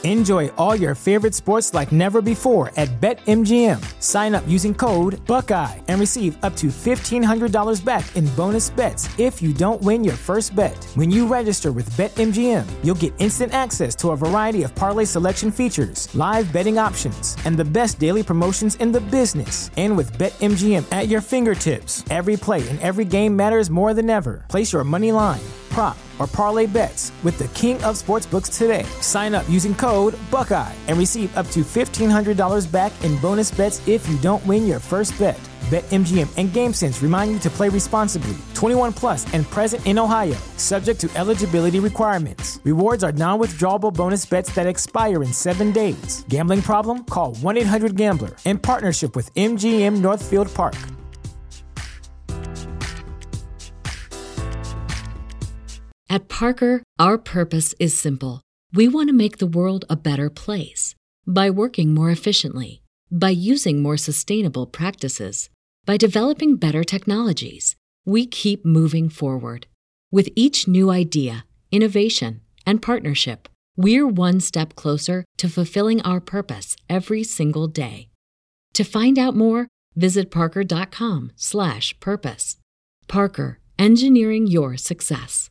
Enjoy all your favorite sports like never before at BetMGM. Sign up using code Buckeye and receive up to $1,500 back in bonus bets if you don't win your first bet. When you register with BetMGM, you'll get instant access to a variety of parlay selection features, live betting options, and the best daily promotions in the business. And with BetMGM at your fingertips, every play and every game matters more than ever. Place your money line, prop, or parlay bets with the king of sportsbooks today. Sign up using code Buckeye and receive up to $1,500 back in bonus bets if you don't win your first bet. BetMGM and GameSense remind you to play responsibly. 21 plus and present in Ohio, subject to eligibility requirements. Rewards are non-withdrawable bonus bets that expire in 7 days. Gambling problem? Call 1-800-GAMBLER. In partnership with MGM Northfield Park. At Parker, our purpose is simple. We want to make the world a better place by working more efficiently, by using more sustainable practices, by developing better technologies. We keep moving forward. With each new idea, innovation, and partnership, we're one step closer to fulfilling our purpose every single day. To find out more, visit parker.com/purpose. Parker, engineering your success.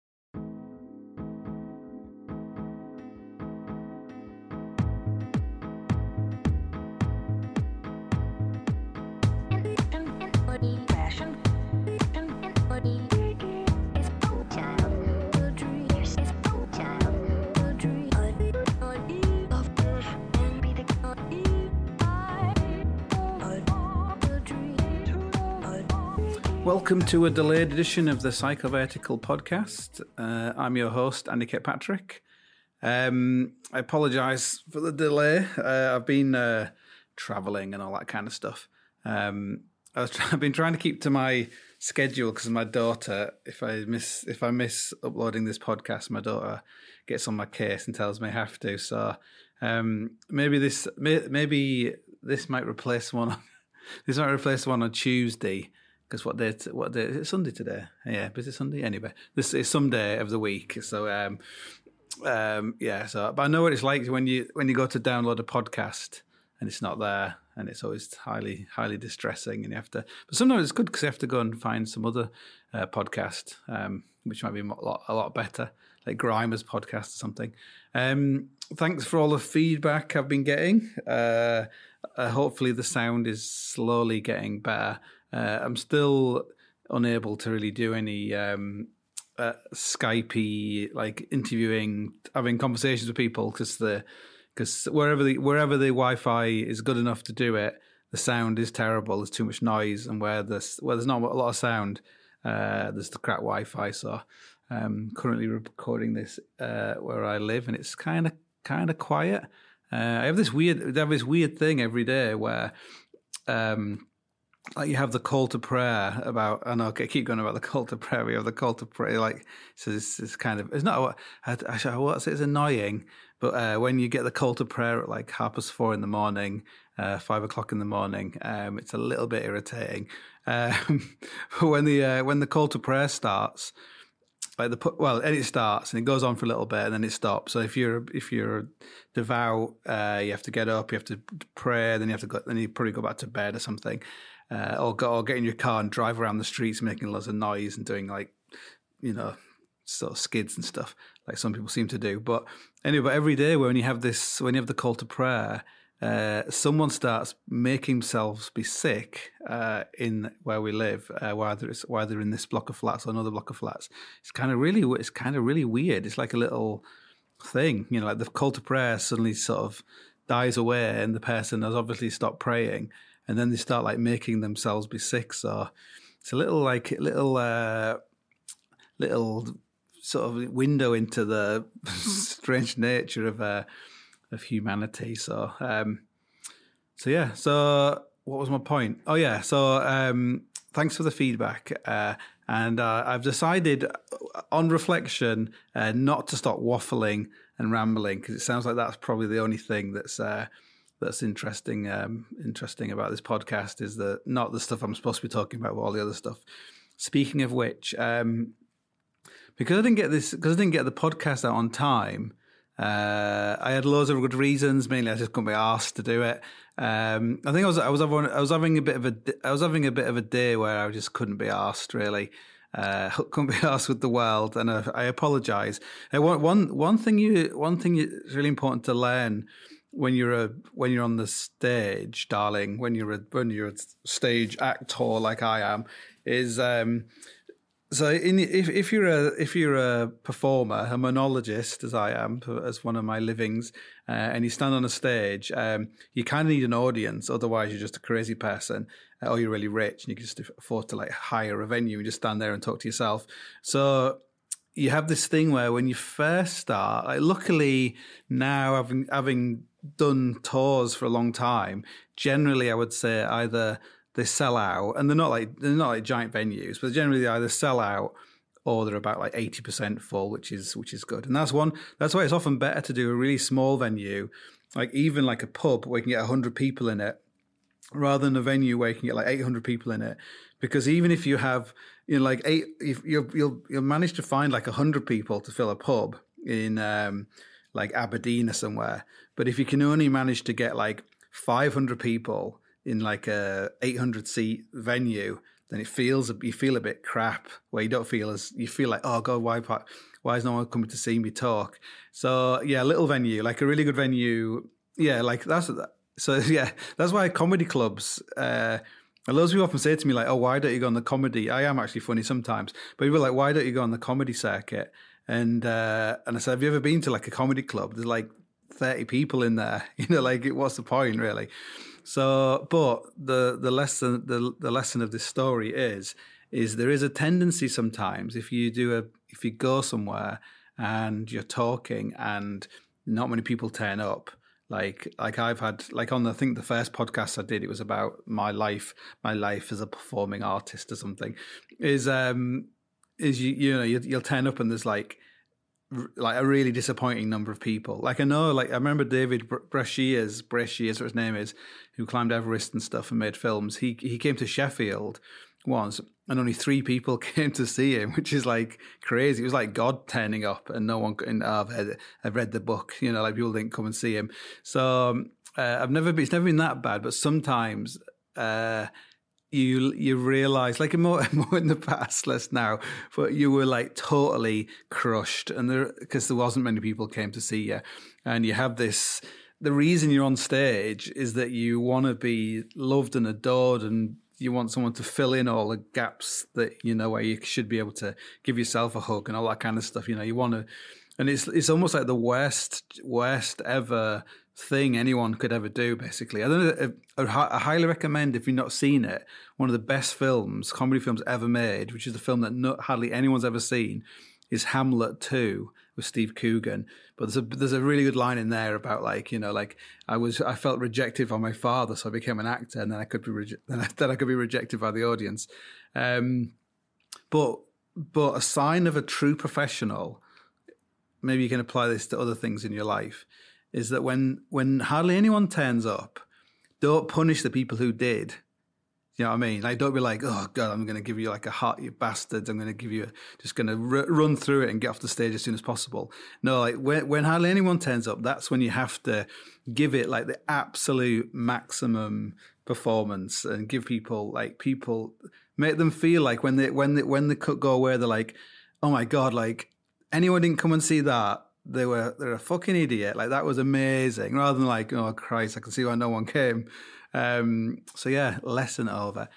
Welcome to a delayed edition of the Psychovertical podcast. I'm your host, Andy Kirkpatrick. I apologise for the delay. I've been travelling and all that kind of stuff. I've been trying to keep to my schedule because my daughter, if I miss uploading this podcast, my daughter gets on my case and tells me I have to. So maybe this might replace one. This might replace one on Tuesday. Because what day is it? Sunday today? Yeah, but is it Sunday? Anyway, this is some day of the week. So, So, but I know what it's like when you go to download a podcast and it's not there, and it's always highly, highly distressing. And you have to. But sometimes it's good because you have to go and find some other podcast, which might be a lot better, like Grimer's podcast or something. Thanks for all the feedback I've been getting. Hopefully, the sound is slowly getting better. I'm still unable to really do any Skypey, like interviewing, having conversations with people because wherever the Wi-Fi is good enough to do it, the sound is terrible. There's too much noise, and where there's not a lot of sound, there's the crap Wi-Fi. So I'm currently recording this where I live, and it's kind of quiet. I have this weird thing every day where. Like you have the call to prayer about, I know, I keep going about the call to prayer. We have the call to prayer, like, so it's kind of, it's not, actually, I won't say it's annoying, but when you get the call to prayer at like 4:30 in the morning, 5 o'clock in the morning, it's a little bit irritating. But when the call to prayer starts, and it starts and it goes on for a little bit and then it stops. So if you're devout, you have to get up, you have to pray, then you probably go back to bed or something. Or get in your car and drive around the streets making lots of noise and doing sort of skids and stuff like some people seem to do. But anyway, every day when you have the call to prayer, someone starts making themselves be sick in where we live, whether in this block of flats or another block of flats. It's kind of really weird. It's like a little thing, like the call to prayer suddenly sort of dies away and the person has obviously stopped praying. And then they start like making themselves be sick. So it's a little sort of window into the strange nature of humanity. So yeah. So what was my point? Oh yeah. So thanks for the feedback. And I've decided, on reflection, not to stop waffling and rambling because it sounds like that's probably the only thing that's interesting about this podcast is not the stuff I'm supposed to be talking about, but all the other stuff. Speaking of which, because I didn't get the podcast out on time, I had loads of good reasons. Mainly, I just couldn't be asked to do it. I think I was having a bit of a day where I just couldn't be asked, really. Couldn't be asked with the world, and I apologise. One thing it's really important to learn when you're on the stage, darling. When you're a stage actor like I am, is if you're a performer, a monologist, as I am, as one of my livings, and you stand on a stage, you kind of need an audience. Otherwise, you're just a crazy person, or you're really rich and you can just afford to like hire a venue and just stand there and talk to yourself. So you have this thing where when you first start, like luckily now having done tours for a long time, generally I would say either they sell out, and they're not like giant venues, but generally they either sell out or they're about like 80% full, which is good. And that's why it's often better to do a really small venue, like even like a pub where you can get 100 people in it, rather than a venue where you can get like 800 people in it. Because even if you have, like you'll manage to find like 100 people to fill a pub in like Aberdeen or somewhere. But if you can only manage to get like 500 people in like a 800 seat venue, then you feel a bit crap, where you feel like, oh God, why is no one coming to see me talk? So yeah, a little venue, like a really good venue. Yeah. Like that's why comedy clubs, loads of people often say to me like, oh, why don't you go on the comedy? I am actually funny sometimes, but people are like, why don't you go on the comedy circuit? And I said, have you ever been to like a comedy club? There's like 30 people in there, like what's the point really? So, but the lesson of this story is there is a tendency sometimes if you go somewhere and you're talking and not many people turn up, like I've had, like on I think the first podcast I did, it was about my life as a performing artist or something, you'll turn up and there's like a really disappointing number of people. Like I know, like I remember David Brashears, what his name is, who climbed Everest and stuff and made films. He came to Sheffield once and only 3 people came to see him, which is like crazy. It was like God turning up and no one. I've read the book, like people didn't come and see him. So it's never been that bad, but sometimes. You realize, like more in the past, less now, but you were like totally crushed, and because there wasn't many people came to see you, and you have this. The reason you're on stage is that you want to be loved and adored, and you want someone to fill in all the gaps that where you should be able to give yourself a hug and all that kind of stuff. You want to, and it's almost like the worst ever thing anyone could ever do, basically. I don't know. I highly recommend, if you've not seen it, one of the best comedy films ever made, which is a film that hardly anyone's ever seen, is Hamlet 2 with Steve Coogan. But there's a really good line in there about like I felt rejected by my father, so I became an actor, and then I could be rejected by the audience. But a sign of a true professional, maybe you can apply this to other things in your life, is that when hardly anyone turns up, don't punish the people who did. You know what I mean? Like, don't be like, oh God, I'm going to give you like a heart, you bastards. I'm going to give you, just going to run through it and get off the stage as soon as possible. No, like when hardly anyone turns up, that's when you have to give it like the absolute maximum performance and give people, make them feel like when they go away, they're like, oh my God, like anyone didn't come and see that. They're a fucking idiot. Like, that was amazing. Rather than like, oh Christ, I can see why no one came. So yeah, lesson over.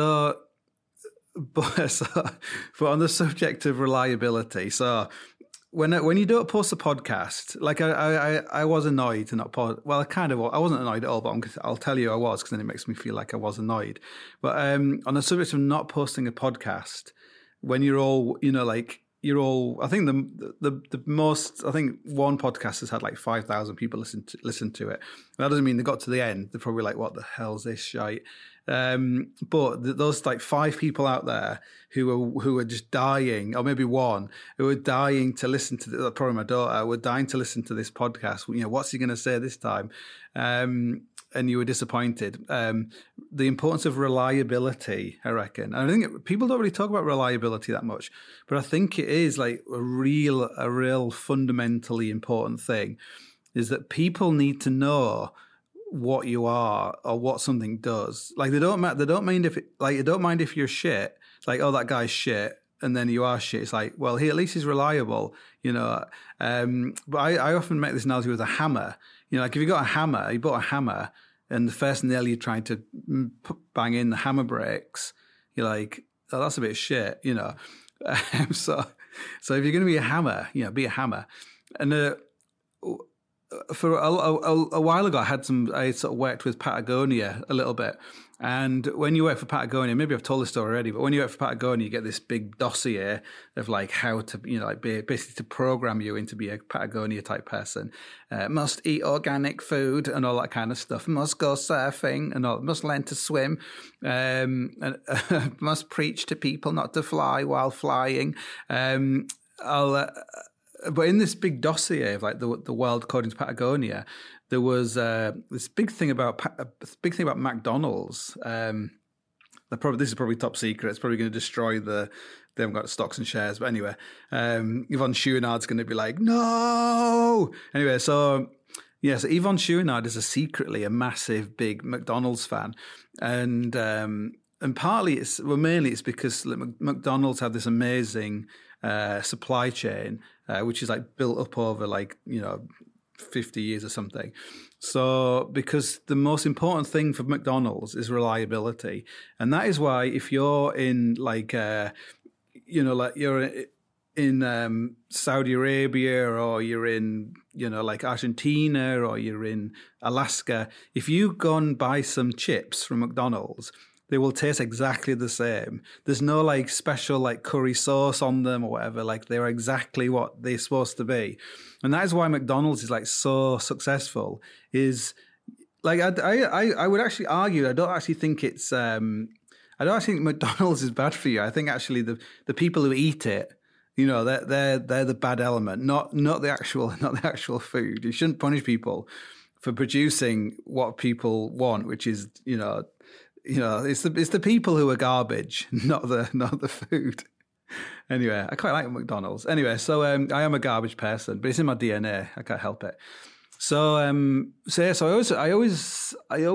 But on the subject of reliability, so when you don't post a podcast, like I was annoyed to not post. Well, I wasn't annoyed at all, but I'll tell you I was, because then it makes me feel like I was annoyed. But on the subject of not posting a podcast, when you're all, I think the most, I think one podcast has had like 5,000 people listen to it. That doesn't mean they got to the end. They're probably like, what the hell's this shite? But those like 5 people out there who are just dying, or maybe one, who are dying to listen to, probably my daughter, were dying to listen to this podcast. What's he going to say this time? and you were disappointed. The importance of reliability, I reckon. And I think people don't really talk about reliability that much, but I think it is like a real fundamentally important thing, is that people need to know what you are or what something does. Like they don't mind if you're shit. It's like, oh, that guy's shit. And then you are shit. It's like, well, he at least is reliable, you know. But I often make this analogy with a hammer. You know, like if you got a hammer, you bought a hammer, and the first nail you're trying to bang in, the hammer breaks. You're like, oh, that's a bit of shit, you know. So if you're going to be a hammer, you know, be a hammer. And for a while ago, I sort of worked with Patagonia a little bit. And when you work for Patagonia, maybe I've told this story already, but when you work for Patagonia, you get this big dossier of like how to, you know, like basically to program you into be a Patagonia type person. Must eat organic food and all that kind of stuff. Must go surfing and all. Must learn to swim. And must preach to people not to fly while flying. But in this big dossier of like the world according to Patagonia, there was this big thing about McDonald's. This is probably top secret. It's probably going to destroy they haven't got stocks and shares. But anyway, Yvonne Chouinard's going to be like, no. Anyway, so Yvonne Chouinard is secretly a massive, big McDonald's fan, and partly mainly it's because McDonald's have this amazing supply chain, which is like built up over like, you know, 50 years or something. So because the most important thing for McDonald's is reliability. And that is why if you're in like, you know, like you're in Saudi Arabia, or you're in, you know, like Argentina, or you're in Alaska, if you go and buy some chips from McDonald's, they will taste exactly the same. There's no like special like curry sauce on them or whatever. Like they're exactly what they're supposed to be. And that is why McDonald's is like so successful. Is like I would actually argue, I don't actually think it's I don't actually think McDonald's is bad for you. I think actually the people who eat it, you know, they're the bad element, not the actual food. You shouldn't punish people for producing what people want, which is, you know, it's the people who are garbage, not the food. Anyway, I quite like McDonald's. Anyway, so I am a garbage person, but it's in my DNA. I can't help it. So I always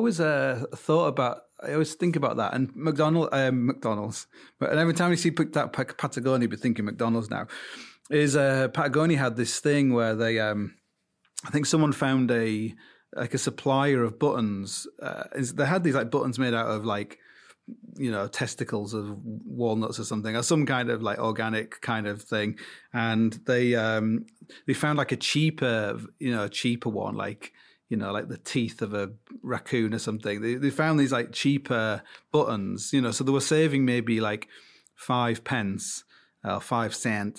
think about that, and McDonald's. But every time you see that Patagonia, you'd be thinking McDonald's now. Is Patagonia had this thing where they, I think someone found a supplier of buttons. They had these like buttons made out of like, you know, testicles of walnuts or something, or some kind of like organic kind of thing. And they found like a cheaper one, like, you know, like the teeth of a raccoon or something. They found these like cheaper buttons, you know, so they were saving maybe like 5 pence, 5 cents,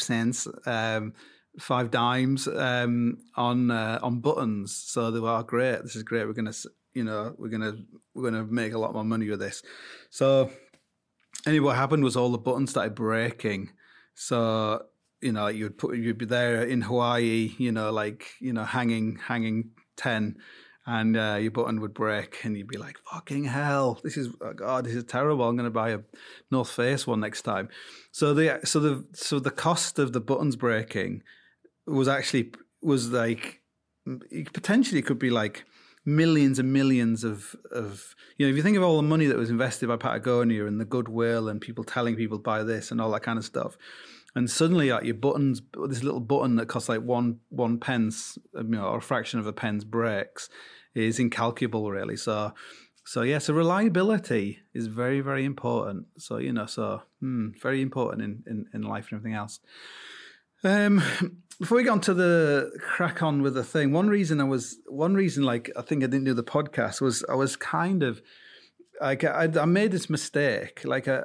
5 dimes on buttons. So they were, great. This is great. We're gonna make a lot more money with this. So anyway, what happened was all the buttons started breaking. So, you know, you'd be there in Hawaii, you know, like, you know, hanging 10, and your button would break, and you'd be like, fucking hell, this is terrible. I'm going to buy a North Face one next time. So the cost of the buttons breaking was like, potentially could be like millions and millions of, you know, if you think of all the money that was invested by Patagonia and the goodwill and people telling people buy this and all that kind of stuff. And suddenly, like, your buttons, this little button that costs like one pence, you know, or a fraction of a pence breaks, is incalculable, really. So reliability is very, very important. So, you know, very important in life and everything else. Before we get on to the crack on with the thing, one reason like I think I didn't do the podcast was I was kind of like I made this mistake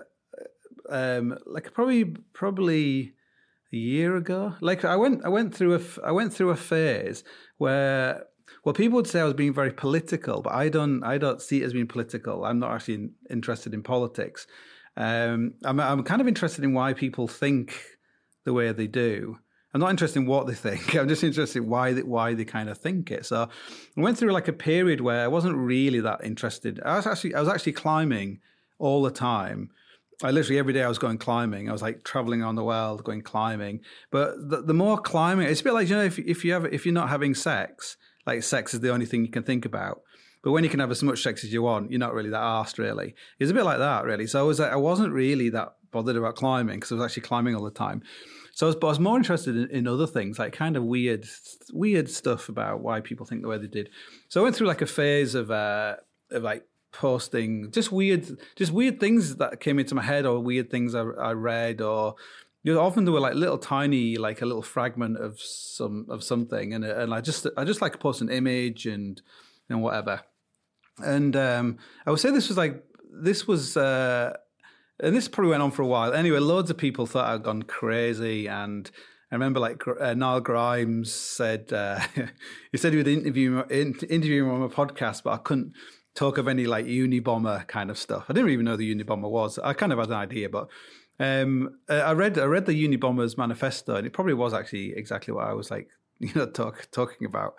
probably a year ago. Like I went through a phase where, well, people would say I was being very political, but I don't see it as being political. I'm not actually interested in politics. I'm kind of interested in why people think the way they do. I'm not interested in what they think. I'm just interested in why they kind of think it. So I went through like a period where I wasn't really that interested. I was actually climbing all the time. I literally every day I was going climbing. I was like traveling around the world, going climbing. But the more climbing, it's a bit like, you know, if you're not having sex, like sex is the only thing you can think about. But when you can have as much sex as you want, you're not really that arsed, really. It's a bit like that, really. So I wasn't really that bothered about climbing because I was actually climbing all the time. So I was more interested in other things, like kind of weird stuff about why people think the way they did. So I went through like a phase of like posting just weird things that came into my head, or weird things I read, or you know, often there were like little tiny, like a little fragment of something, and I just like post an image and whatever. And I would say this was. And this probably went on for a while. Anyway, loads of people thought I'd gone crazy. And I remember like Niall Grimes said, he said he would interview him on a podcast, but I couldn't talk of any like Unabomber kind of stuff. I didn't even know the Unabomber was. I kind of had an idea, but I read the Unabomber's manifesto, and it probably was actually exactly what I was like, you know, talking about.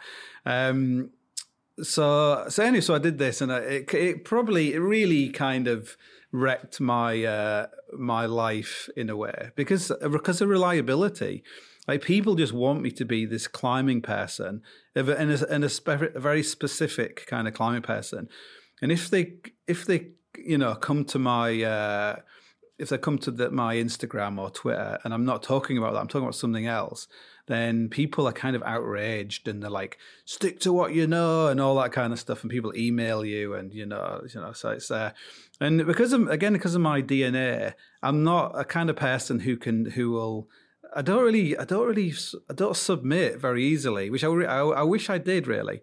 So I did this, and it really kind of wrecked my life in a way because of reliability. Like people just want me to be this climbing person, and a very specific kind of climbing person. And if they you know come to my my Instagram or Twitter, and I'm not talking about that, I'm talking about something else, then people are kind of outraged, and they're like, stick to what you know and all that kind of stuff. And people email you, and you know, so it's and because of my DNA, I'm not a kind of person I don't submit very easily, which I wish I did really.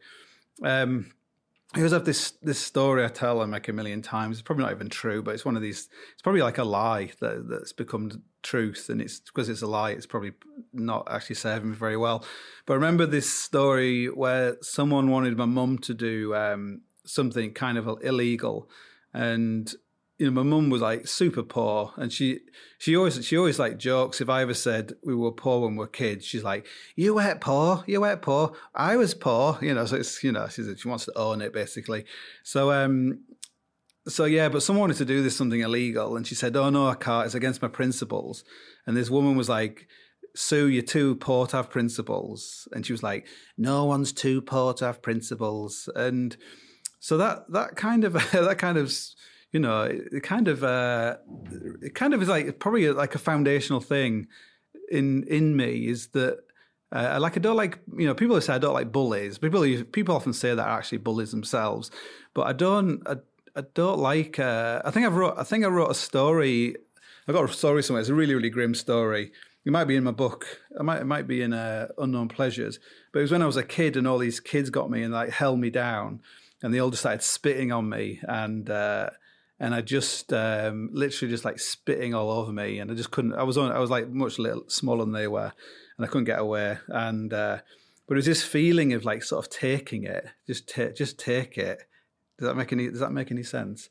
I always have this story I tell like a million times. It's probably not even true, but it's one of these. It's probably like a lie that's become truth, and it's because it's a lie. It's probably not actually serving me very well. But I remember this story where someone wanted my mum to do something kind of illegal, and you know, my mum was like super poor, and she always like jokes. If I ever said we were poor when we were kids, she's like, "You weren't poor. I was poor." You know, so it's, you know, she wants to own it basically. So yeah, but someone wanted to do something illegal, and she said, "Oh no, I can't. It's against my principles." And this woman was like, "Sue, you're too poor to have principles." And she was like, "No one's too poor to have principles." And so that kind of you know, it kind of is like probably like a foundational thing in me is that I don't like, you know, people say I don't like bullies. People often say that are actually bullies themselves, but I don't like. I think I wrote a story. I got a story somewhere. It's a really, really grim story. It might be in my book. It might be in Unknown Pleasures. But it was when I was a kid, and all these kids got me and like held me down, and they all just started spitting on me, and I just literally just like spitting all over me, and I just couldn't. I was like much smaller than they were, and I couldn't get away. And but it was this feeling of like sort of taking it, just take it. Does that make any sense?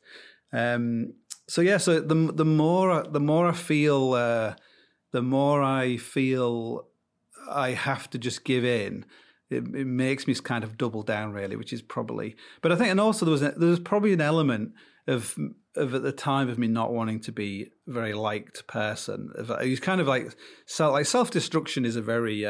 So yeah, so the more I feel, the more I feel I have to just give in. It makes me kind of double down, really, which is probably. But I think, and also there was probably an element of at the time of me not wanting to be a very liked person. It's kind of like self-destruction is a very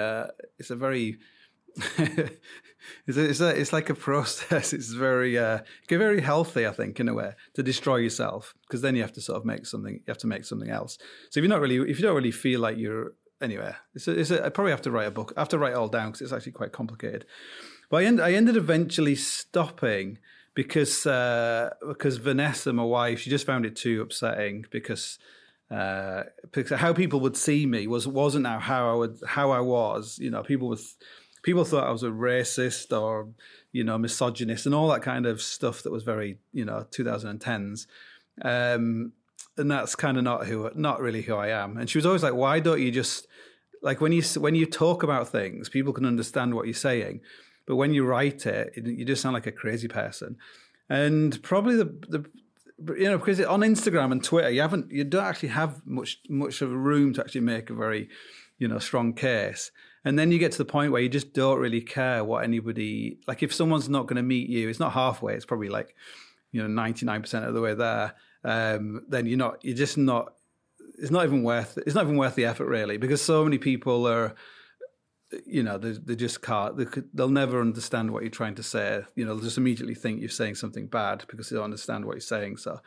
it's like a process. It's very very healthy, I think, in a way, to destroy yourself, because then you have to sort of make something. You have to make something else. So if you don't really feel like you're anyway, I probably have to write a book. I have to write it all down because it's actually quite complicated. But I ended eventually stopping because Vanessa, my wife, she just found it too upsetting because how people would see me wasn't now how I was. You know, people thought I was a racist or, you know, misogynist and all that kind of stuff that was very, you know, 2010s. And that's kind of not really who I am. And she was always like, why don't you just, like, when you talk about things, people can understand what you're saying, but when you write it, you just sound like a crazy person. And probably the you know, because on Instagram and Twitter, you don't actually have much of a room to actually make a very, strong case. And then you get to the point where you just don't really care what anybody, like if someone's not going to meet you, it's not halfway, it's probably like, 99% of the way there, then you're just not, it's not even worth the effort really, because so many people are, they just can't, they'll never understand what you're trying to say. They'll just immediately think you're saying something bad because they don't understand what you're saying. So,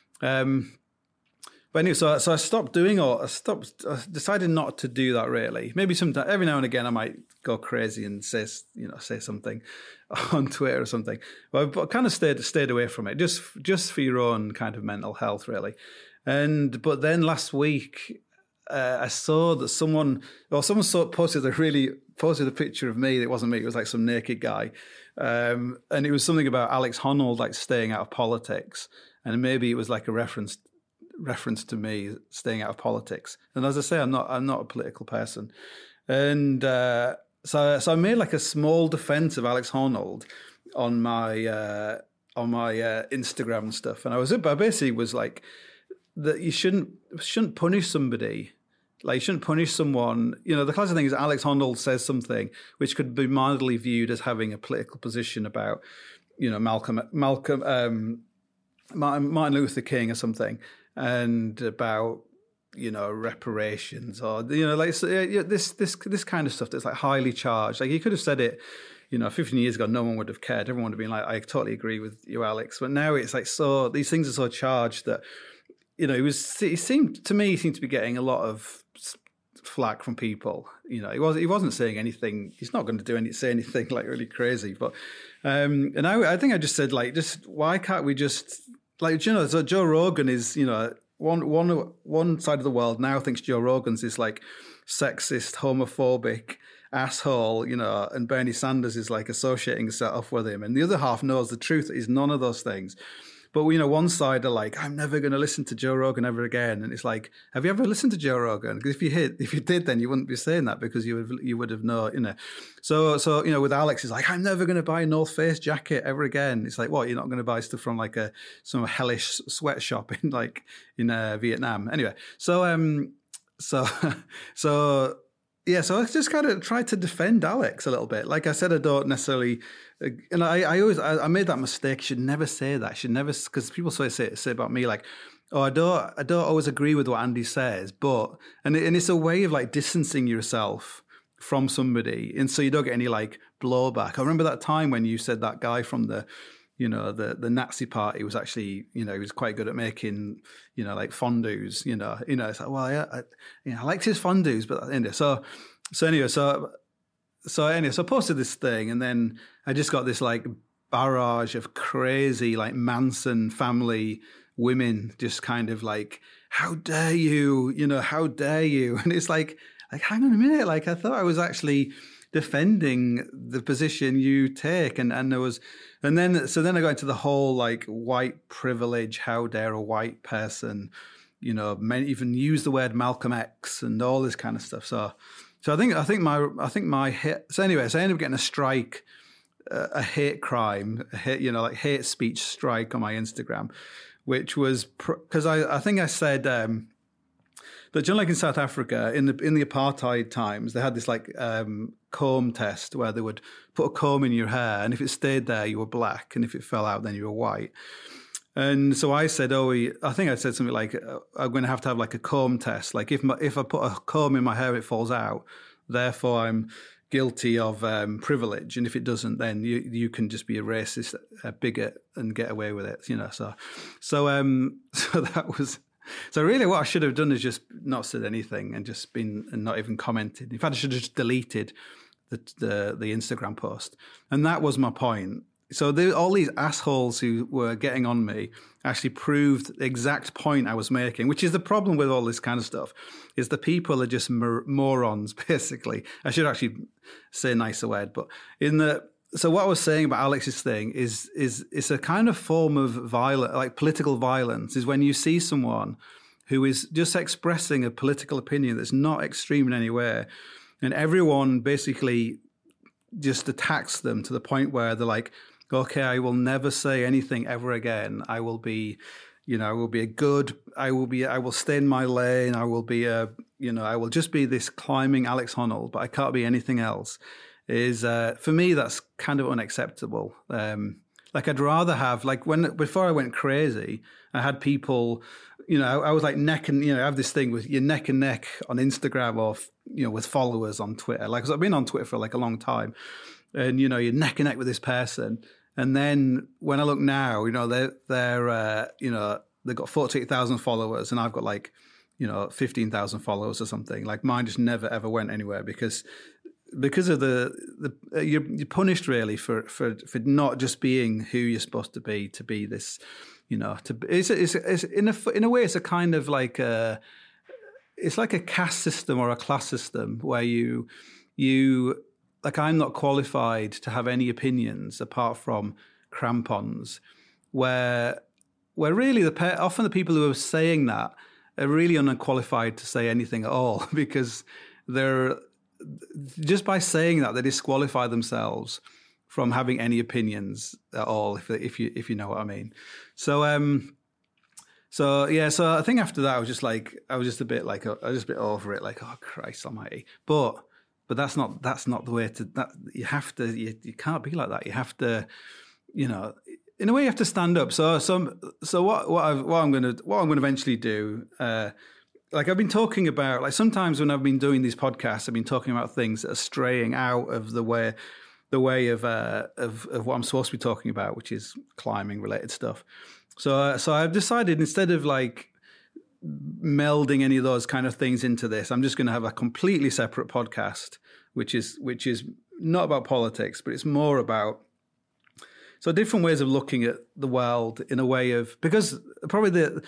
but anyway, so I stopped I decided not to do that really. Maybe sometime, every now and again, I might go crazy and say something on Twitter or something. But I kind of stayed away from it, just for your own kind of mental health, really. But then last week, I saw that someone posted a picture of me. It wasn't me. It was like some naked guy, and it was something about Alex Honnold like staying out of politics, and maybe it was like a reference to me staying out of politics. And as I say, I'm not a political person, and so I made like a small defense of Alex Honnold on my Instagram and stuff, and I basically was like that you shouldn't punish somebody. Like, you shouldn't punish someone. The classic thing is Alex Honnold says something which could be mildly viewed as having a political position about, Martin Luther King or something, and about, reparations or, this kind of stuff that's like highly charged. Like, he could have said it, 15 years ago, no one would have cared. Everyone would have been like, I totally agree with you, Alex. But now it's like, so these things are so charged that, he seemed to be getting a lot of flack from people. He wasn't saying anything. He's not going to say anything like really crazy. But and I think I just said like, just why can't we just like, so Joe Rogan is one side of the world now thinks Joe Rogan's this like sexist, homophobic asshole, and Bernie Sanders is like associating himself with him, and the other half knows the truth is none of those things. But, one side are like, I'm never going to listen to Joe Rogan ever again. And it's like, have you ever listened to Joe Rogan? Because if you did, then you wouldn't be saying that because you would have known, So, with Alex, it's like, I'm never going to buy a North Face jacket ever again. It's like, what, you're not going to buy stuff from like some hellish sweatshop in Vietnam. Anyway, so yeah, so I just kind of tried to defend Alex a little bit. Like I said, I don't necessarily, and I made that mistake. You should never say that. Because people say about me like, oh, I don't always agree with what Andy says, but and it's a way of like distancing yourself from somebody, and so you don't get any like blowback. I remember that time when you said that guy from the Nazi party was actually, he was quite good at making, like fondues, it's like, well, yeah, I liked his fondues, but anyway, so I posted this thing, and then I just got this like barrage of crazy, like Manson family women just kind of like, how dare you, how dare you? And it's like, hang on a minute. Like, I thought I was actually defending the position you take, and then I got into the whole like white privilege, how dare a white person, men even use the word Malcolm X and all this kind of stuff. So I think my hit. So anyway, so I ended up getting a strike, a hate crime, like hate speech strike on my Instagram, which was because I think I said. But like in South Africa, in the apartheid times, they had this like comb test where they would put a comb in your hair, and if it stayed there, you were black, and if it fell out, then you were white. And so I said, I think I said something like, I'm going to have like a comb test. Like if I put a comb in my hair, it falls out. Therefore, I'm guilty of privilege, and if it doesn't, then you can just be a racist, a bigot, and get away with it. So that was. So really what I should have done is just not said anything and just been and not even commented. In fact, I should have just deleted the Instagram post. And that was my point. So all these assholes who were getting on me actually proved the exact point I was making, which is the problem with all this kind of stuff, is the people are just morons, basically. I should actually say a nicer word, but so what I was saying about Alex's thing is it's a kind of form of violence, like political violence, is when you see someone who is just expressing a political opinion that's not extreme in any way, and everyone basically just attacks them to the point where they're like, okay, I will never say anything ever again. I will be, I will be I will stay in my lane. I will be I will just be this climbing Alex Honnold, but I can't be anything else. For me, that's kind of unacceptable. Like I'd rather have, like before I went crazy, I had people, I was like neck and, I have this thing with you're neck and neck on Instagram or, with followers on Twitter. Like, 'cause I've been on Twitter for like a long time and, you're neck and neck with this person. And then when I look now, they've got 48,000 followers and I've got like, 15,000 followers or something. Like mine just never, ever went anywhere because of you're punished really for not just being who you're supposed to be this, it's in a way it's a kind of like it's like a caste system or a class system where you like I'm not qualified to have any opinions apart from crampons, where really often the people who are saying that are really unqualified to say anything at all because they're just by saying that they disqualify themselves from having any opinions at all, if you know what I mean. So I think after that I was just a bit over it, like, oh Christ Almighty. But that's not the way to that. You have to. You can't be like that. You have to. In a way, you have to stand up. So what I'm going to eventually do. Like I've been talking about, like sometimes when I've been doing these podcasts, I've been talking about things that are straying out of the way of what I'm supposed to be talking about, which is climbing related stuff. So I've decided instead of like melding any of those kind of things into this, I'm just going to have a completely separate podcast, which is not about politics, but it's more about different ways of looking at the world in a way of, because probably the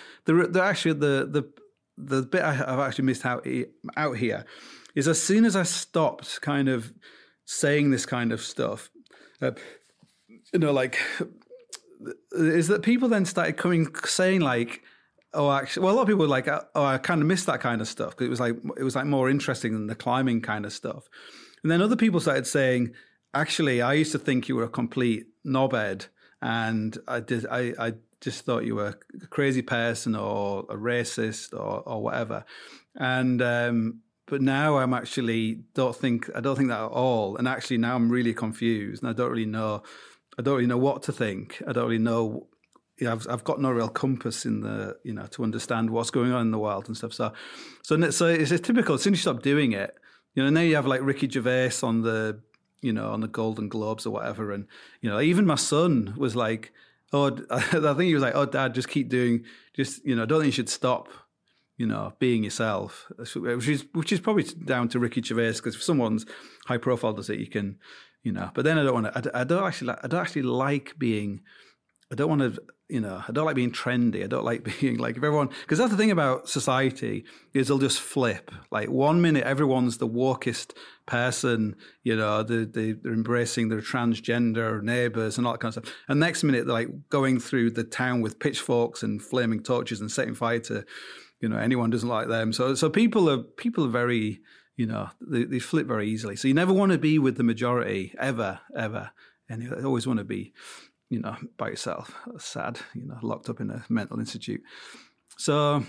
bit I've actually missed out here is as soon as I stopped kind of saying this kind of stuff, like, is that people then started saying like, oh, actually, well, a lot of people were like, oh, I kind of missed that kind of stuff because it was like more interesting than the climbing kind of stuff. And then other people started saying, actually, I used to think you were a complete knobhead and I just thought you were a crazy person or a racist or whatever. And but now I'm actually don't think that at all. And actually now I'm really confused and I don't really know what to think. I don't really know. I've got no real compass in the to understand what's going on in the world and stuff. So it's typical. As soon as you stop doing it, now you have like Ricky Gervais on the Golden Globes or whatever, and even my son was like, oh, I think he was like, oh, Dad, just keep doing, I don't think you should stop, being yourself, which is probably down to Ricky Gervais, because if someone's high profile does it, you can, but then I don't want to, I don't actually like being, I don't like being trendy. I don't like being like, if everyone, because that's the thing about society is they'll just flip. Like 1 minute, everyone's the wokest person, they're embracing their transgender neighbors and all that kind of stuff. And next minute, they're like going through the town with pitchforks and flaming torches and setting fire to, anyone doesn't like them. So people are very, they flip very easily. So you never want to be with the majority ever. And you always want to be, by yourself. That's sad, locked up in a mental institute. So,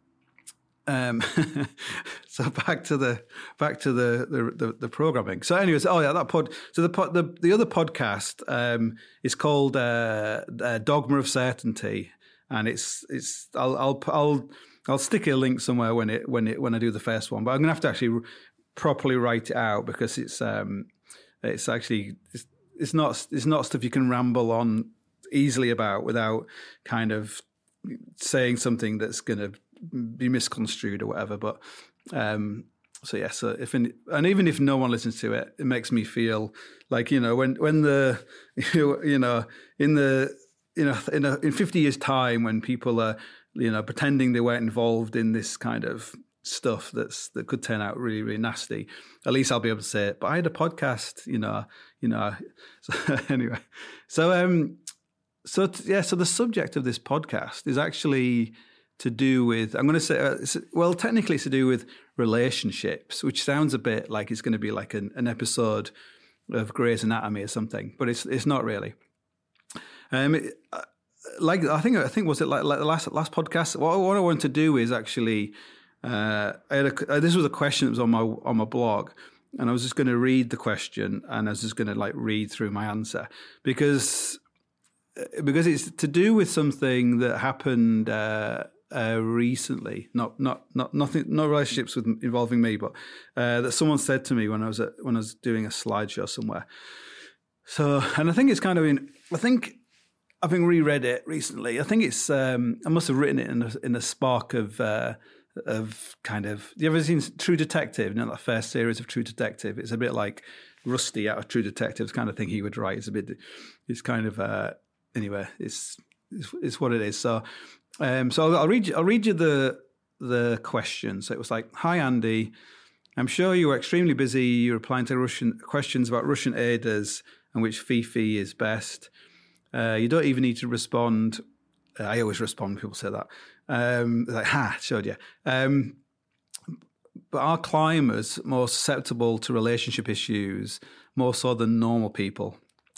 so back to the programming. So, anyways, that pod. So the other podcast is called Dogma of Certainty, and it's I'll stick a link somewhere when I do the first one. But I'm gonna have to actually properly write it out because it's actually. It's not stuff you can ramble on easily about without kind of saying something that's going to be misconstrued or whatever. But even if no one listens to it, it makes me feel like when in 50 years' time when people are pretending they weren't involved in this kind of stuff that could turn out really, really nasty. At least I'll be able to say it. But I had a podcast, So anyway, so the subject of this podcast is actually to do with, I'm going to say, technically it's to do with relationships, which sounds a bit like it's going to be like an episode of Grey's Anatomy or something, but it's not really. like I think was it like the last podcast? What I wanted to do is actually, this was a question that was on my blog, and I was just going to read the question, and I was just going to like read through my answer because it's to do with something that happened recently. Not nothing, no relationships involving me, but that someone said to me when I was doing a slideshow somewhere. So, and I think it's kind of having reread it recently, I think it's I must have written it in a spark of kind of. You ever seen True Detective? You know, that first series of True Detective. It's a bit like Rusty out of True Detectives kind of thing he would write. It's kind of anyway. It's what it is. So I'll read you the question. So it was like, "Hi Andy, I'm sure you were extremely busy. You're replying to Russian questions about Russian aiders and which Fifi is best. You don't even need to respond." I always respond when people say that. Like, showed you. But are climbers more susceptible to relationship issues, more so than normal people?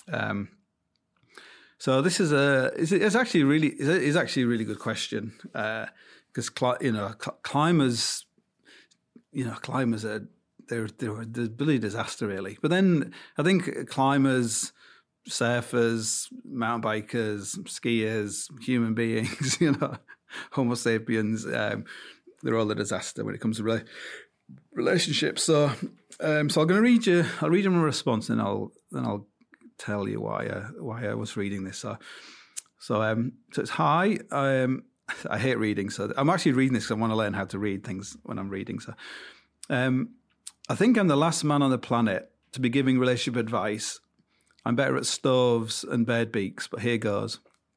So this is it's actually a really good question because climbers are they're a bloody disaster really. But then I think climbers, surfers, mountain bikers, skiers, human beings, Homo sapiens, they're all a disaster when it comes to relationships. So I'm going to read you. I'll read you my response, and I'll tell you why I was reading this. So it's hi. I hate reading, so I'm actually reading this because I want to learn how to read things when I'm reading. So I think I'm the last man on the planet to be giving relationship advice. I'm better at stoves and bird beaks, but here goes.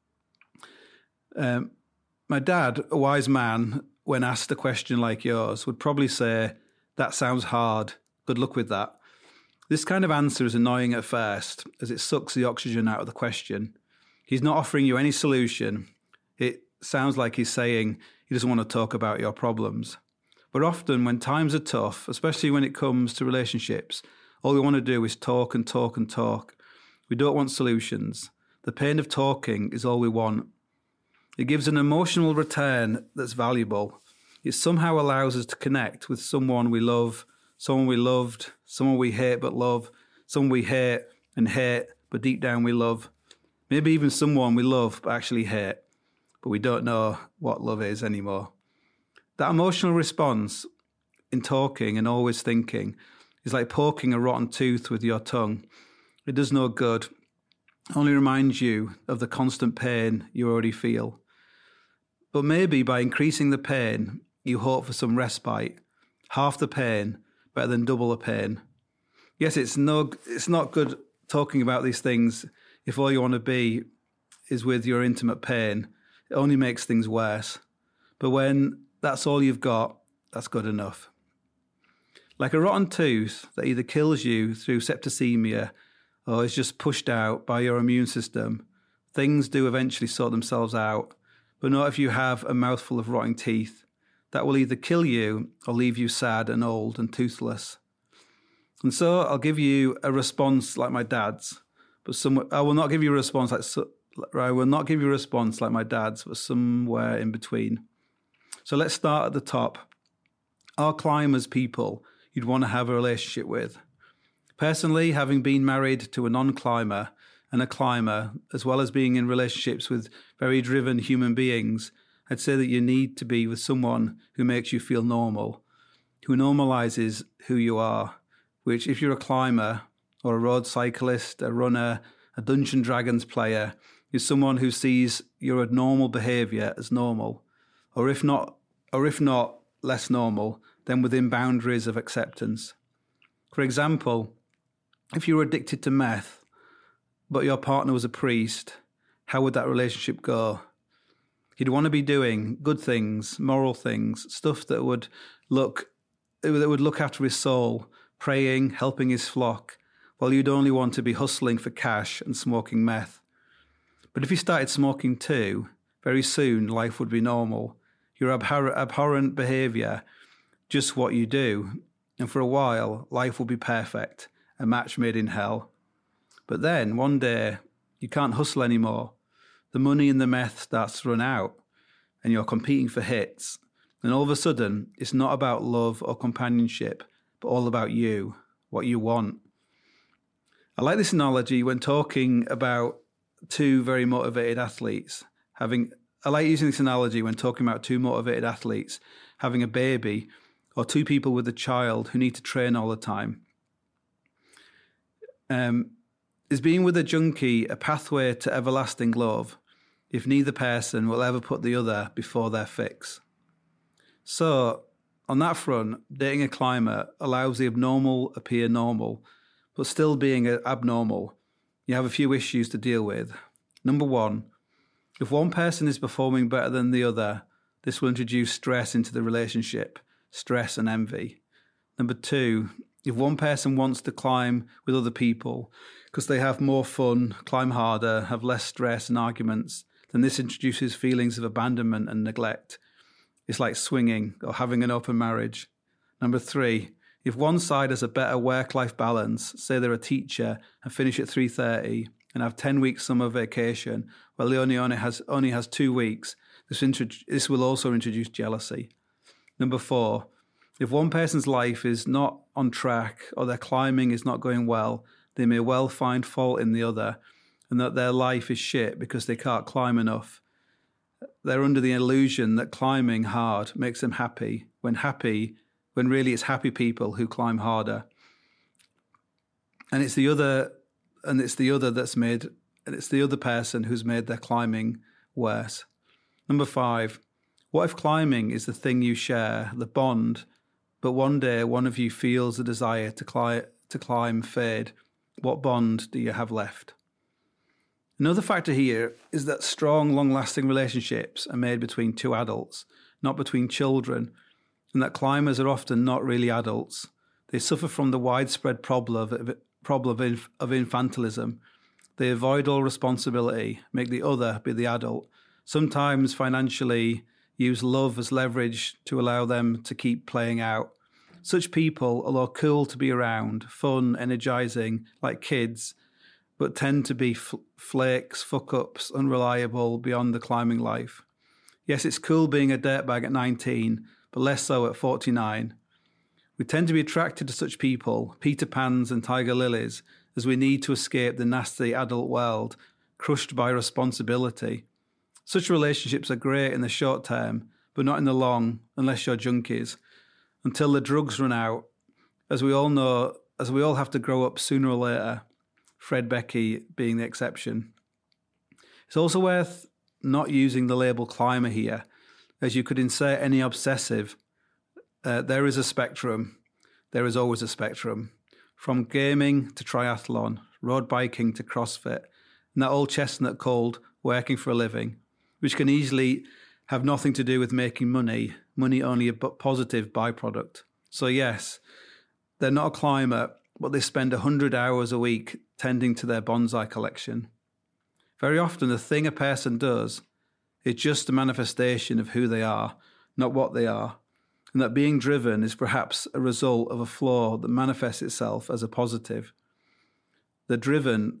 My dad, a wise man, when asked a question like yours, would probably say, "That sounds hard. Good luck with that." This kind of answer is annoying at first, as it sucks the oxygen out of the question. He's not offering you any solution. It sounds like he's saying he doesn't want to talk about your problems. But often when times are tough, especially when it comes to relationships, all we want to do is talk and talk and talk. We don't want solutions. The pain of talking is all we want. It gives an emotional return that's valuable. It somehow allows us to connect with someone we love, someone we loved, someone we hate but love, someone we hate but deep down we love. Maybe even someone we love but actually hate, but we don't know what love is anymore. That emotional response in talking and always thinking is like poking a rotten tooth with your tongue. It does no good. It only reminds you of the constant pain you already feel. But maybe by increasing the pain, you hope for some respite. Half the pain, better than double the pain. Yes, it's not good talking about these things if all you want to be is with your intimate pain. It only makes things worse. But when that's all you've got, that's good enough. Like a rotten tooth that either kills you through septicemia or is just pushed out by your immune system, things do eventually sort themselves out, but not if you have a mouthful of rotting teeth. That will either kill you or leave you sad and old and toothless. And so I'll give you a response like my dad's, but I will not give you a response like my dad's, but somewhere in between. So let's start at the top. Are climbers people you'd want to have a relationship with? Personally, having been married to a non-climber and a climber, as well as being in relationships with very driven human beings, I'd say that you need to be with someone who makes you feel normal, who normalizes who you are, which if you're a climber or a road cyclist, a runner, a Dungeons & Dragons player, is someone who sees your abnormal behavior as normal, or if not less normal, then within boundaries of acceptance. For example, if you were addicted to meth, but your partner was a priest, how would that relationship go? You'd want to be doing good things, moral things, stuff that would look after his soul, praying, helping his flock, while you'd only want to be hustling for cash and smoking meth. But if you started smoking too, very soon life would be normal. Your abhorrent behaviour, just what you do, and for a while life will be perfect, a match made in hell. But then one day you can't hustle anymore. the money in the meth starts to run out and you're competing for hits, then all of a sudden it's not about love or companionship, but all about you, what you want. I like this analogy when talking about two very motivated athletes. I like using this analogy when talking about two motivated athletes having a baby, or two people with a child who need to train all the time. Is being with a junkie a pathway to everlasting love if neither person will ever put the other before their fix? So, on that front, dating a climber allows the abnormal appear normal, but still being abnormal, you have a few issues to deal with. Number one, if one person is performing better than the other, this will introduce stress into the relationship, stress and envy. Number two, if one person wants to climb with other people because they have more fun, climb harder, have less stress and arguments, then this introduces feelings of abandonment and neglect. It's like swinging or having an open marriage. Number three, if one side has a better work-life balance, say they're a teacher and finish at 3:30 and have 10 weeks summer vacation, while the only has 2 weeks, this will also introduce jealousy. Number four, if one person's life is not on track or their climbing is not going well, they may well find fault in the other and that their life is shit because they can't climb enough. They're under the illusion that climbing hard makes them happy, when really it's happy people who climb harder. And it's the other person who's made their climbing worse. Number five, what if climbing is the thing you share, the bond, but one day one of you feels the desire to climb fade? What bond do you have left? Another factor here is that strong, long-lasting relationships are made between two adults, not between children, and that climbers are often not really adults. They suffer from the widespread problem of infantilism. They avoid all responsibility, make the other be the adult, sometimes financially use love as leverage to allow them to keep playing out. Such people, although cool to be around, fun, energizing, like kids, but tend to be flakes, fuck-ups, unreliable beyond the climbing life. Yes, it's cool being a dirtbag at 19, but less so at 49. We tend to be attracted to such people, Peter Pans and Tiger Lilies, as we need to escape the nasty adult world, crushed by responsibility. Such relationships are great in the short term, but not in the long, unless you're junkies, until the drugs run out. As we all know, as we all have to grow up sooner or later, Fred Becky being the exception. It's also worth not using the label climber here, as you could insert any obsessive. There is a spectrum. There is always a spectrum. From gaming to triathlon, road biking to CrossFit, and that old chestnut called working for a living, which can easily have nothing to do with making money only a positive byproduct. So yes, they're not a climber, but they spend 100 hours a week tending to their bonsai collection. Very often the thing a person does is just a manifestation of who they are, not what they are, and that being driven is perhaps a result of a flaw that manifests itself as a positive. The driven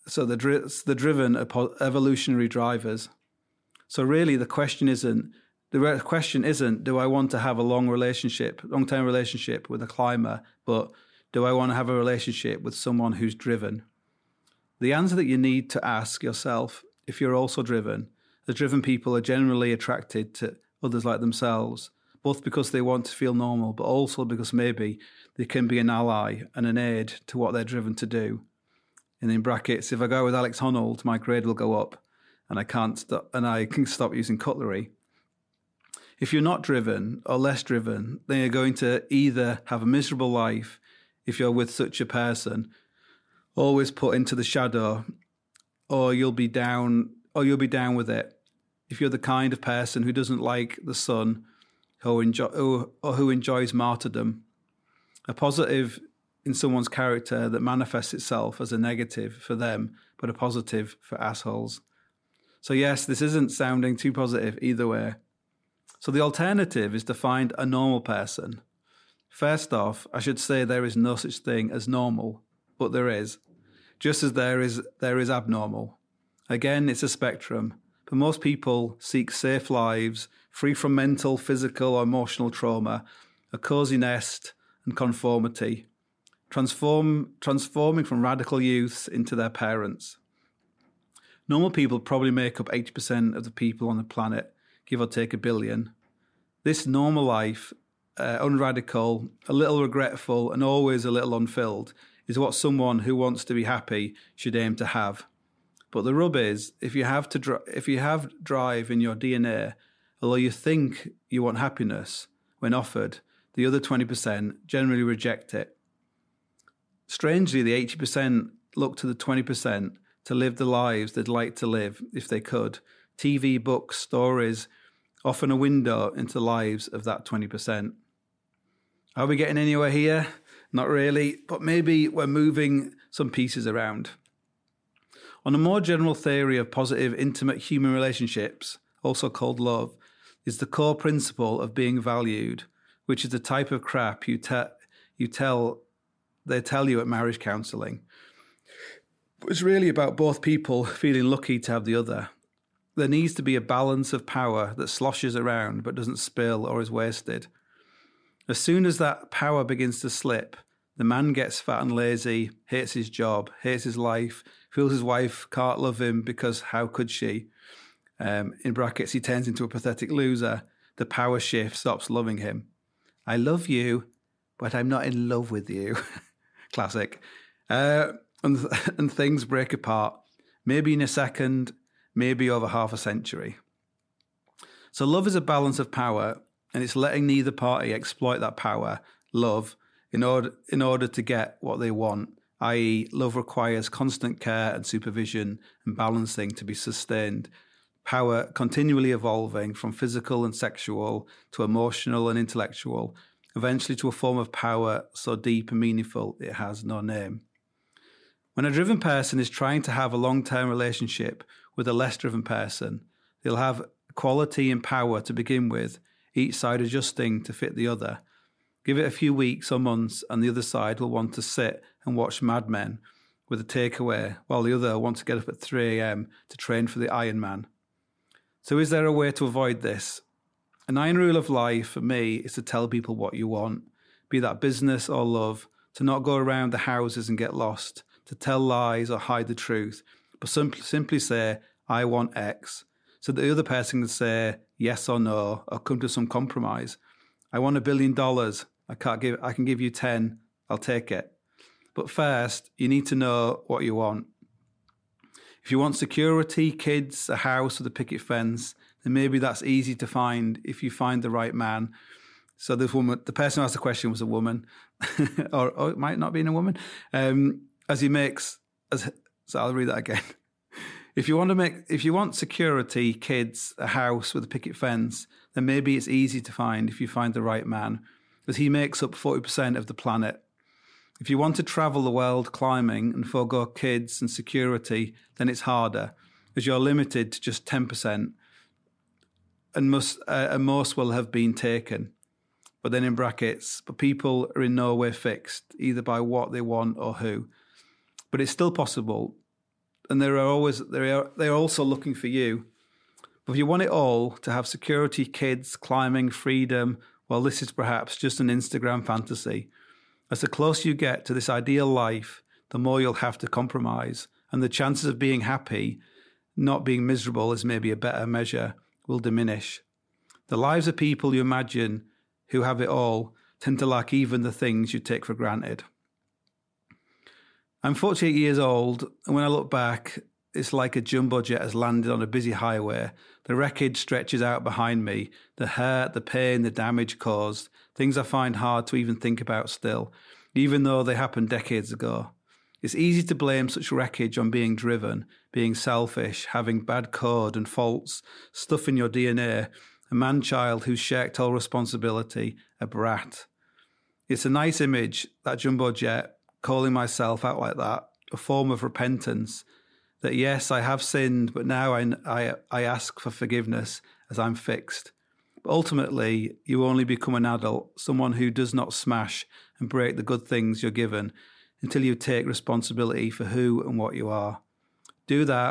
are evolutionary drivers. So really the question isn't, do I want to have a long-term relationship with a climber, but do I want to have a relationship with someone who's driven? The answer that you need to ask yourself, if you're also driven, as driven people are generally attracted to others like themselves, both because they want to feel normal, but also because maybe they can be an ally and an aid to what they're driven to do. And in brackets, if I go with Alex Honnold, my grade will go up and I can stop using cutlery. If you're not driven or less driven, then you're going to either have a miserable life if you're with such a person, always put into the shadow, or you'll be down with it. If you're the kind of person who doesn't like the sun or who enjoys martyrdom, a positive in someone's character that manifests itself as a negative for them, but a positive for assholes. So yes, this isn't sounding too positive either way. So the alternative is to find a normal person. First off, I should say there is no such thing as normal, but there is. Just as there is abnormal. Again, it's a spectrum. but most people seek safe lives, free from mental, physical, or emotional trauma, a cozy nest and conformity, transforming from radical youths into their parents. Normal people probably make up 80% of the people on the planet, give or take 1 billion. This normal life, unradical, a little regretful, and always a little unfilled, is what someone who wants to be happy should aim to have. But the rub is, if you have drive in your DNA, although you think you want happiness, when offered, the other 20% generally reject it. Strangely, the 80% look to the 20% to live the lives they'd like to live if they could. TV, books, stories, often a window into the lives of that 20%. Are we getting anywhere here? Not really, but maybe we're moving some pieces around. On a more general theory of positive, intimate human relationships, also called love, is the core principle of being valued, which is the type of crap they tell you at marriage counselling. It's really about both people feeling lucky to have the other. There needs to be a balance of power that sloshes around but doesn't spill or is wasted. As soon as that power begins to slip, the man gets fat and lazy, hates his job, hates his life, feels his wife can't love him because how could she? In brackets, he turns into a pathetic loser. The power shift stops loving him. I love you, but I'm not in love with you. Classic. And things break apart, maybe in a second, maybe over half a century. So love is a balance of power, and it's letting neither party exploit that power, love, in order to get what they want, i.e. love requires constant care and supervision and balancing to be sustained. Power continually evolving from physical and sexual to emotional and intellectual, eventually to a form of power so deep and meaningful it has no name. When a driven person is trying to have a long-term relationship with a less driven person, they'll have quality and power to begin with, each side adjusting to fit the other. Give it a few weeks or months and the other side will want to sit and watch Mad Men with a takeaway, while the other wants to get up at 3 a.m. to train for the Ironman. So is there a way to avoid this? An iron rule of life for me is to tell people what you want, be that business or love, to not go around the houses and get lost, to tell lies or hide the truth, but simply say, I want X, so that the other person can say yes or no, or come to some compromise. I want $1 billion. I can give you 10. I'll take it. But first, you need to know what you want. If you want security, kids, a house with a picket fence, then maybe that's easy to find if you find the right man. So the person who asked the question was a woman, or it might not be a woman. So I'll read that again. If you want security, kids, a house with a picket fence, then maybe it's easy to find if you find the right man, as he makes up 40% of the planet. If you want to travel the world climbing and forego kids and security, then it's harder, as you're limited to just 10%, and most will have been taken. But then in brackets, but people are in no way fixed, either by what they want or who. But it's still possible, and they are also looking for you. But if you want it all, to have security, kids, climbing, freedom, well, this is perhaps just an Instagram fantasy. As the closer you get to this ideal life, the more you'll have to compromise, and the chances of being happy, not being miserable is maybe a better measure, will diminish. The lives of people you imagine who have it all tend to lack even the things you take for granted. I'm 48 years old, and when I look back, it's like a jumbo jet has landed on a busy highway. The wreckage stretches out behind me, the hurt, the pain, the damage caused, things I find hard to even think about still, even though they happened decades ago. It's easy to blame such wreckage on being driven, being selfish, having bad code and faults, stuff in your DNA, a man-child who's shirked all responsibility, a brat. It's a nice image, that jumbo jet, calling myself out like that, a form of repentance, that yes, I have sinned, but now I ask for forgiveness as I'm fixed. But ultimately, you only become an adult, someone who does not smash and break the good things you're given until you take responsibility for who and what you are. Do that,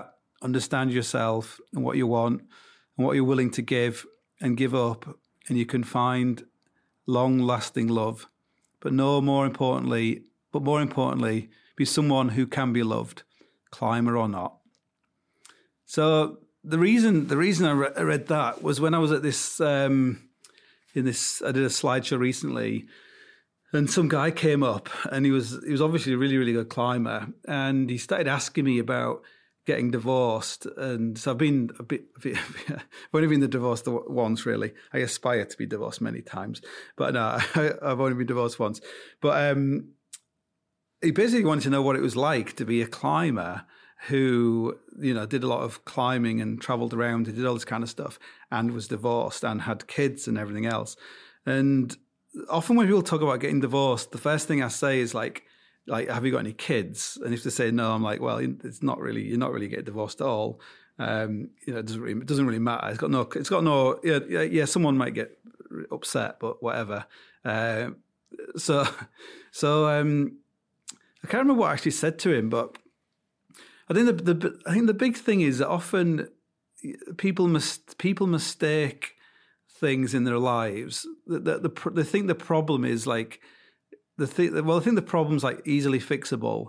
understand yourself and what you want and what you're willing to give and give up, and you can find long-lasting love. But more importantly, be someone who can be loved, climber or not. So the reason I read that was when I was at this I did a slideshow recently, and some guy came up, and he was obviously a really, really good climber, and he started asking me about getting divorced. And so I've been I've only been divorced once, really. I aspire to be divorced many times, but no, I've only been divorced once. But he basically wanted to know what it was like to be a climber who, did a lot of climbing and traveled around and did all this kind of stuff, and was divorced and had kids and everything else. And often when people talk about getting divorced, the first thing I say is like, have you got any kids? And if they say no, I'm like, well, it's not really, you're not really getting divorced at all. It doesn't really matter. It's got no, yeah, someone might get upset, but whatever. So I can't remember what I actually said to him, but I think the big thing is that often people mistake things in their lives. They think the problem is like I think the problem's like easily fixable.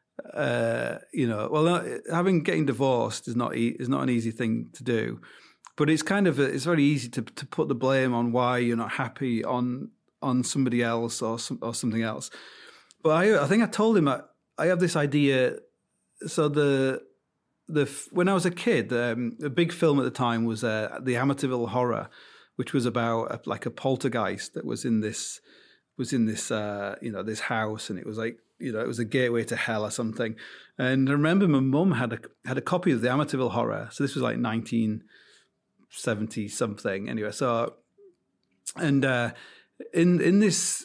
Getting divorced is not an easy thing to do, but it's it's very easy to put the blame on why you're not happy on somebody else or something else. But I think I told him I have this idea. So when I was a kid, a big film at the time was the Amityville Horror, which was about a poltergeist that was in this this house, and it was like it was a gateway to hell or something. And I remember my mum had a copy of the Amityville Horror. So this was like 1970 something. Anyway, so and in this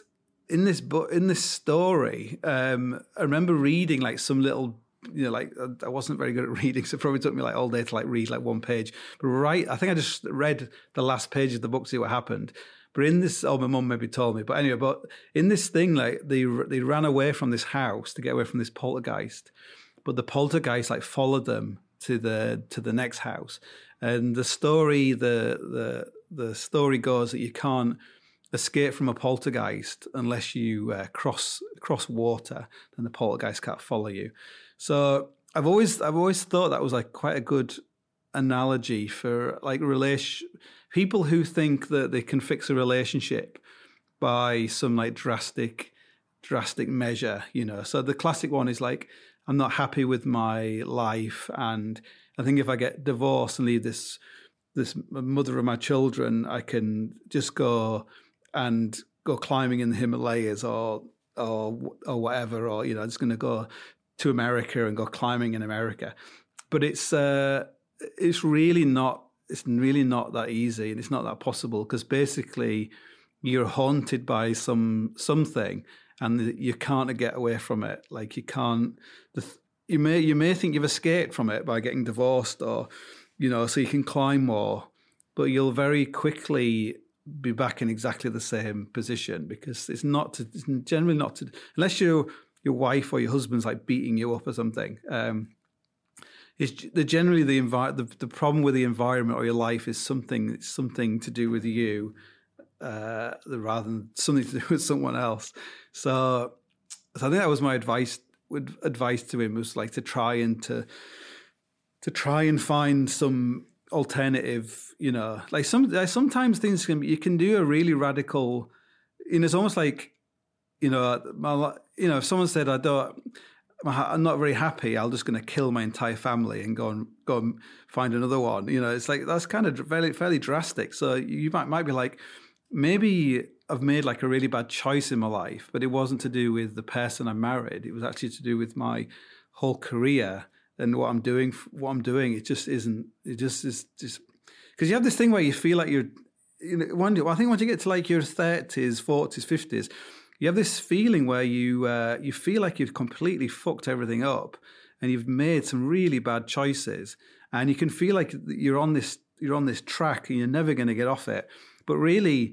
story, I remember reading like some little. I wasn't very good at reading, so it probably took me like all day to like read like one page. But I think I just read the last page of the book to see what happened. But in this, my mum maybe told me. But anyway, in this thing, like they ran away from this house to get away from this poltergeist. But the poltergeist like followed them to the next house. And the story story goes that you can't escape from a poltergeist unless you cross water. Then the poltergeist can't follow you. So I've always thought that was like quite a good analogy for like people who think that they can fix a relationship by some like drastic measure, So the classic one is like, I'm not happy with my life, and I think if I get divorced and leave this mother of my children, I can just go climbing in the Himalayas or whatever, or just going to go to America and go climbing in America. But it's really not that easy, and it's not that possible, because basically you're haunted by something, and you can't get away from it. Like you can't. You may think you've escaped from it by getting divorced, or so you can climb more, but you'll very quickly be back in exactly the same position, because it's generally not to, unless your wife or your husband's like beating you up or something. It's generally the problem with the environment or your life is something to do with you, rather than something to do with someone else. So I think that was my advice to him, was like to try and find some alternative, like sometimes things you can do a really radical, it's almost like, if someone said, I'm not very happy, I'm just going to kill my entire family and go and find another one. It's like, that's kind of fairly drastic. So you might be like, maybe I've made like a really bad choice in my life, but it wasn't to do with the person I married. It was actually to do with my whole career and what I'm doing. It just isn't. It just is just because you have this thing where you feel like you're. I think once you get to like your 30s, 40s, 50s. You have this feeling where you feel like you've completely fucked everything up, and you've made some really bad choices, and you can feel like you're on this track and you're never going to get off it. But really,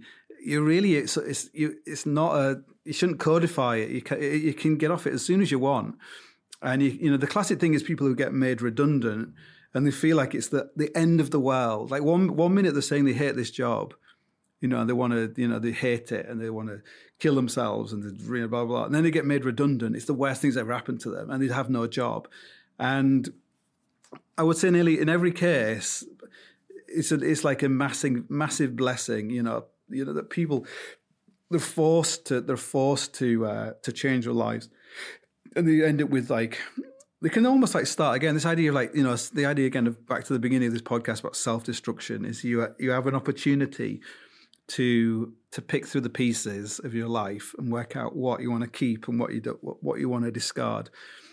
it's not you shouldn't codify it. You can get off it as soon as you want. And the classic thing is people who get made redundant, and they feel like it's the end of the world. Like one minute they're saying they hate this job, you know, and they want to, you know, they hate it and they want to kill themselves and blah, blah, blah. And then they get made redundant. It's the worst thing's ever happened to them and they have no job. And I would say nearly in every case, it's like a massive blessing, you know, that people, they're forced to change their lives. And they end up with like, they can almost like start again. This idea of like, you know, the idea again of back to the beginning of this podcast about self-destruction is you have an opportunity to pick through the pieces of your life and work out what you want to keep and what you want to discard.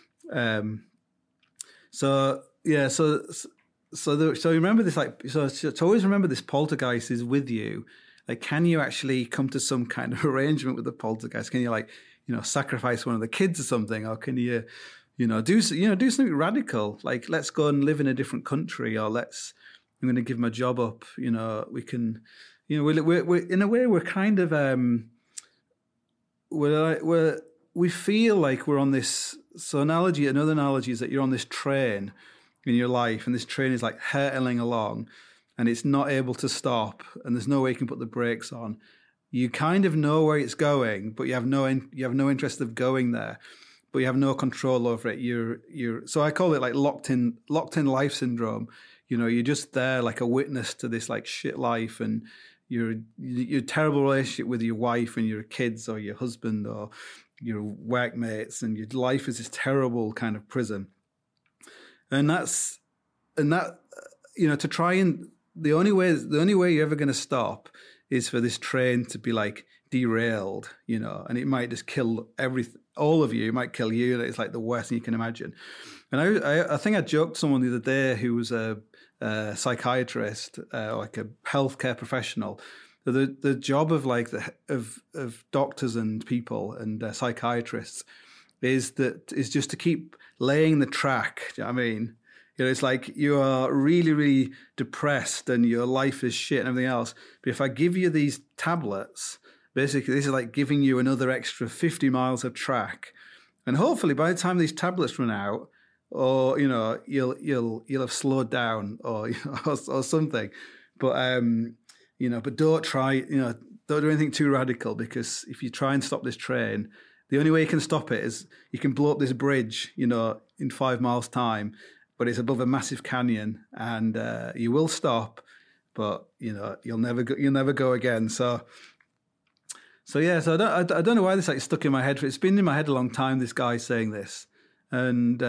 So remember this, like, so always remember this poltergeist is with you. Like, can you actually come to some kind of arrangement with the poltergeist? Can you, like, you know, sacrifice one of the kids or something, or can you, you know, do something radical? Like, let's go and live in a different country, or I'm going to give my job up. You know, we can. You know, we're in a way we're kind of we feel like we're on this. So another analogy is that you're on this train in your life, and this train is like hurtling along, and it's not able to stop, and there's no way you can put the brakes on. You kind of know where it's going, but you have no interest of going there, but you have no control over it. You're so I call it like locked in life syndrome. You know, you're just there like a witness to this like shit life, and your terrible relationship with your wife and your kids or your husband or your workmates, and your life is this terrible kind of prison. And that, you know, to try and the only way you're ever going to stop is for this train to be like derailed, you know, and it might just kill all of you. It might kill you. It's like the worst thing you can imagine. And I think I joked to someone the other day who was a psychiatrist, like a healthcare professional. The job of like of doctors and people and psychiatrists is just to keep laying the track. Do you know what I mean? You know, it's like you are really, really depressed and your life is shit and everything else. But if I give you these tablets, basically this is like giving you another extra 50 miles of track, and hopefully by the time these tablets run out, or you know, you'll have slowed down or or something. But you know, but don't do anything too radical, because if you try and stop this train, the only way you can stop it is you can blow up this bridge, you know, in 5 miles time, but it's above a massive canyon, and you will stop, but you know, you'll never go again. So yeah, so I don't know why this like stuck in my head. It's been in my head a long time, this guy saying this, and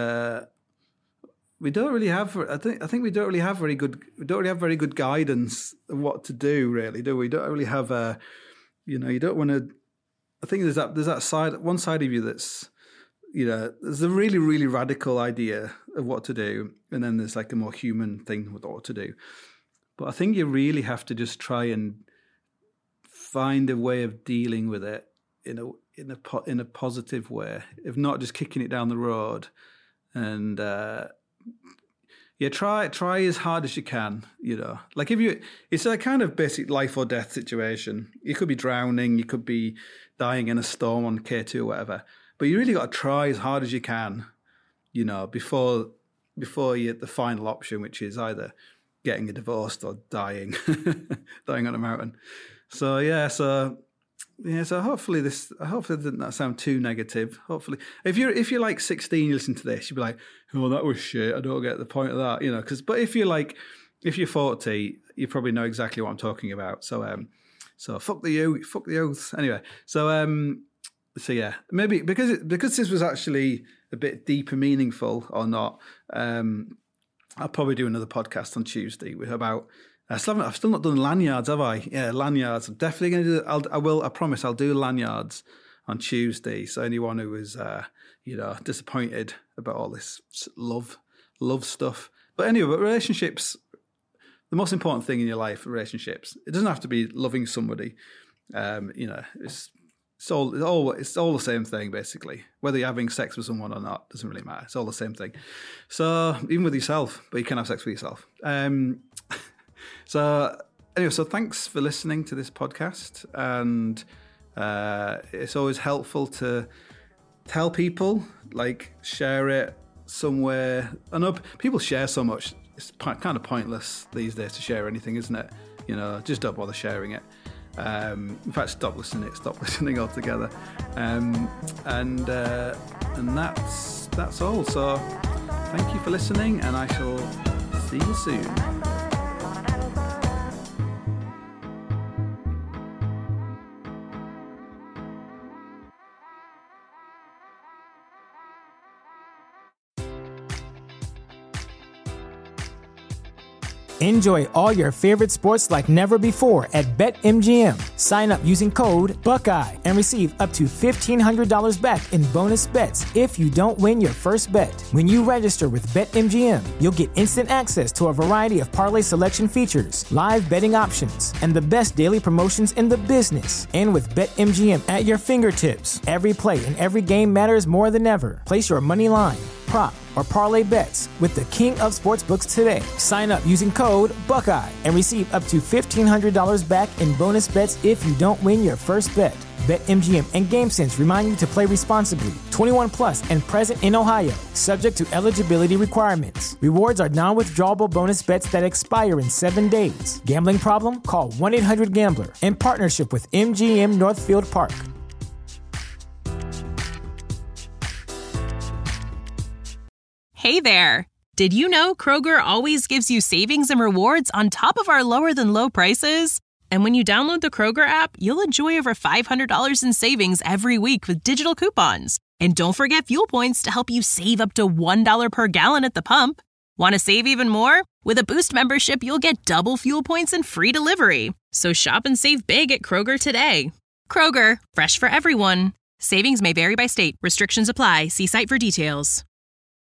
we don't really have. I think we don't really have very good guidance of what to do, really, do we? Don't really have a, you know, you don't want to. I think there's that side, one side of you that's, you know, there's a really, really radical idea of what to do, and then there's like a more human thing with what to do. But I think you really have to just try and find a way of dealing with it in a positive way, if not just kicking it down the road. And try as hard as you can. You know, like it's a kind of basic life or death situation. You could be drowning, you could be dying in a storm on K2 or whatever. But you really got to try as hard as you can, you know, before you hit the final option, which is either getting a divorce or dying on a mountain. So hopefully it did not sound too negative. Hopefully, if you're like 16, you listen to this, you'll be like, oh, that was shit. I don't get the point of that, you know. But if you're 40, you probably know exactly what I'm talking about. So fuck the oaths. Anyway, so yeah, maybe because this was actually a bit deep and meaningful or not. I'll probably do another podcast on Tuesday about. I've still not done lanyards, have I? Yeah, lanyards. I'm definitely going to do. I promise I'll do lanyards on Tuesday. So anyone who is, you know, disappointed about all this love stuff. But anyway, relationships. The most important thing in your life, relationships. It doesn't have to be loving somebody. You know, it's all the same thing basically. Whether you're having sex with someone or not doesn't really matter. It's all the same thing. So even with yourself, but you can have sex with yourself. So anyway, so thanks for listening to this podcast, and it's always helpful to tell people, like share it somewhere. I know people share so much it's kind of pointless these days to share anything, isn't it? You know, just don't bother sharing it. In fact, stop listening altogether. And that's all. So thank you for listening, and I shall see you soon. Enjoy all your favorite sports like never before at BetMGM. Sign up using code Buckeye and receive up to $1,500 back in bonus bets if you don't win your first bet. When you register with BetMGM, you'll get instant access to a variety of parlay selection features, live betting options, and the best daily promotions in the business. And with BetMGM at your fingertips, every play and every game matters more than ever. Place your money line, prop, or parlay bets with the king of sportsbooks today. Sign up using code Buckeye and receive up to $1,500 back in bonus bets if you don't win your first bet. BetMGM and GameSense remind you to play responsibly. 21 plus and present in Ohio, subject to eligibility requirements. Rewards are non-withdrawable bonus bets that expire in 7 days. Gambling problem? Call 1-800-GAMBLER. In partnership with MGM Northfield Park. Hey there! Did you know Kroger always gives you savings and rewards on top of our lower-than-low prices? And when you download the Kroger app, you'll enjoy over $500 in savings every week with digital coupons. And don't forget fuel points to help you save up to $1 per gallon at the pump. Want to save even more? With a Boost membership, you'll get double fuel points and free delivery. So shop and save big at Kroger today. Kroger, fresh for everyone. Savings may vary by state. Restrictions apply. See site for details.